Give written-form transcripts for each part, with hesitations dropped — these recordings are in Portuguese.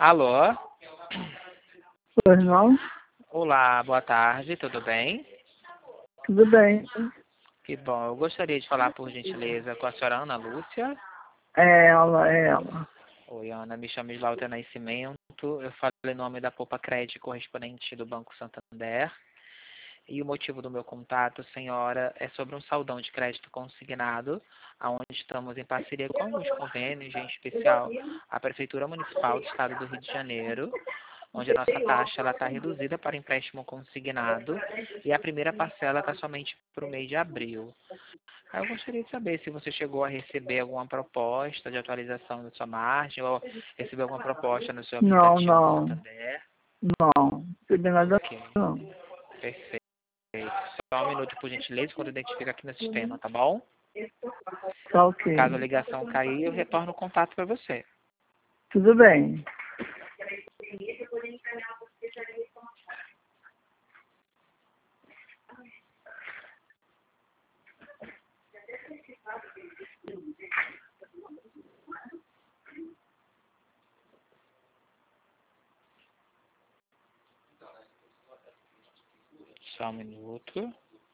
Alô? Pois não? Olá, boa tarde, tudo bem? Tudo bem. Que bom, eu gostaria de falar, por gentileza, com a senhora Ana Lúcia. É ela, é ela. Oi, Ana, me chamo Slaughter Nascimento. Eu falo em nome da Poupa Crédito correspondente do Banco Santander. E o motivo do meu contato, senhora, é sobre um saldão de crédito consignado, onde estamos em parceria com alguns convênios, em especial a Prefeitura Municipal do Estado do Rio de Janeiro, onde a nossa taxa está reduzida para empréstimo consignado e a primeira parcela está somente para o mês de abril. Aí eu gostaria de saber se você chegou a receber alguma proposta de atualização da sua margem ou recebeu alguma proposta no seu Não, aplicativo do não, Santander. não. Não tem nada Ok, não. perfeito. Só um minuto, por gentileza, quando identifica aqui no sistema, tá bom? Tá ok. Caso a ligação cair, eu retorno o contato para você. Tudo bem. Só um minuto.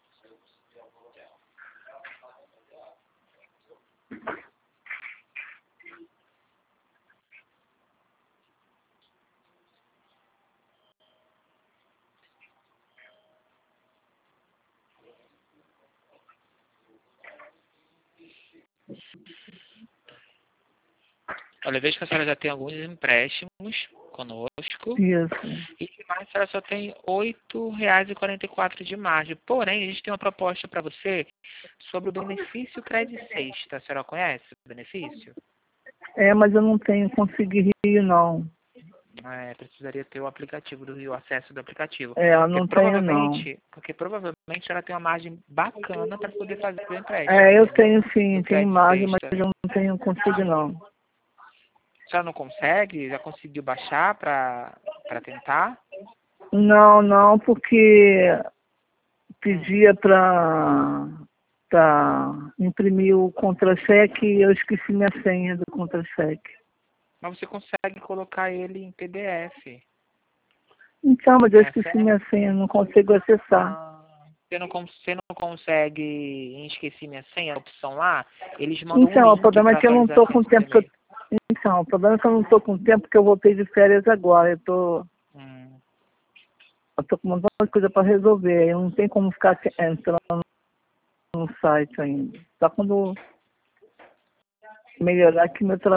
Olha, eu vejo que a senhora já tem alguns empréstimos conosco. Isso. E de mais, a senhora só tem R$ 8,44 de margem. Porém, a gente tem uma proposta para você sobre o benefício Credit Sexta. A senhora conhece o benefício? É, mas eu não tenho conseguido ir, não. Precisaria ter o aplicativo do Rio, o acesso do aplicativo. É, eu não tenho, não. Porque provavelmente ela tem uma margem bacana para poder fazer o empréstimo, É, eu entendeu? tenho sim, Do tenho Credit imagem, mas Sexta. eu não tenho conseguido, não. A senhora não consegue? Já conseguiu baixar para tentar? Não, não, porque pedia pra imprimir o contra-cheque e eu esqueci minha senha do contra-cheque. Mas você consegue colocar ele em PDF. Então, mas eu Tem esqueci acesso? minha senha, não consigo acessar. Você não consegue esquecer minha senha, a opção lá? Eles mandam um Então, o link problema é para que eu não estou com atualização o do seu tempo que eu... e-mail. Então, o problema é que eu não estou com o tempo porque eu voltei de férias agora. Eu tô com um monte de coisa para resolver. Eu não tenho como ficar entrando no site ainda. Só quando melhorar aqui meu trabalho.